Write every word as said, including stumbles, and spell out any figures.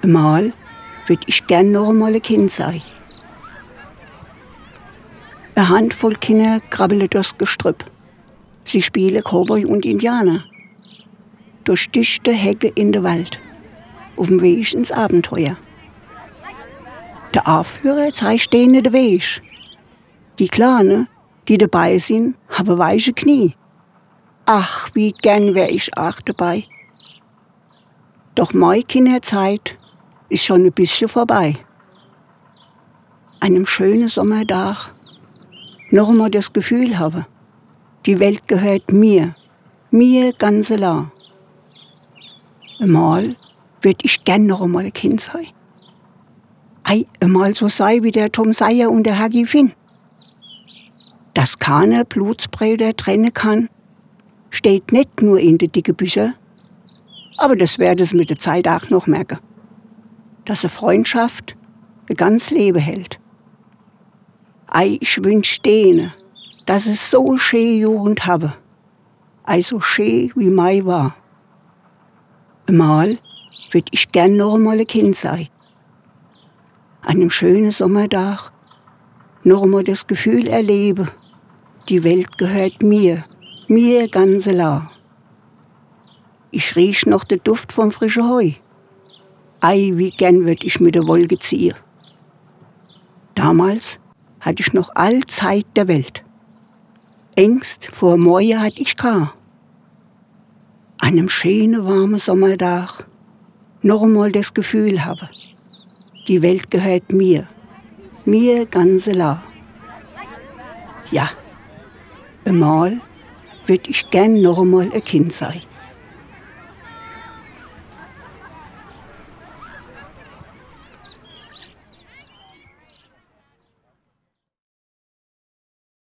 Einmal würd ich gern noch einmal ein Kind sein. Eine Handvoll Kinder krabbeln durchs Gestrüpp. Sie spielen Cowboy und Indianer. Durch dichte Hecke in den Wald. Auf dem Weg ins Abenteuer. Der Anführer zeigt denen den Weg. Die Kleinen, die dabei sind, haben weiche Knie. Ach, wie gern wär ich auch dabei. Doch meine Kinderzeit ist schon ein bisschen vorbei. An einem schönen Sommertag noch einmal das Gefühl habe, die Welt gehört mir, mir ganz allein. Einmal würd ich gern noch einmal ein Kind sein. Ei, einmal so sei wie der Tom Sawyer und der Huckleberry Finn. Dass keiner Blutsbrüder trennen kann, steht nicht nur in den dicken Büchern, aber das werden sie mit der Zeit auch noch merken. Dass eine Freundschaft ein ganz Leben hält. Ei, ich wünsch denen, dass sie so schöne Jugend haben. Ei, so schön wie mei war. Einmal würd ich gern noch einmal ein Kind sein. An einem schönen Sommertag noch einmal das Gefühl erleben, die Welt gehört mir, mir ganz allein. Ich riech noch den Duft vom frischen Heu. Ei, wie gern würd ich mit der Wolke ziehen. Damals hatte ich noch all Zeit der Welt. Ängst vor morgen hatte ich keine. An einem schönen, warmen Sommertag noch einmal das Gefühl habe, die Welt gehört mir, mir ganz allein. Ja, einmal würd ich gern noch einmal ein Kind sein.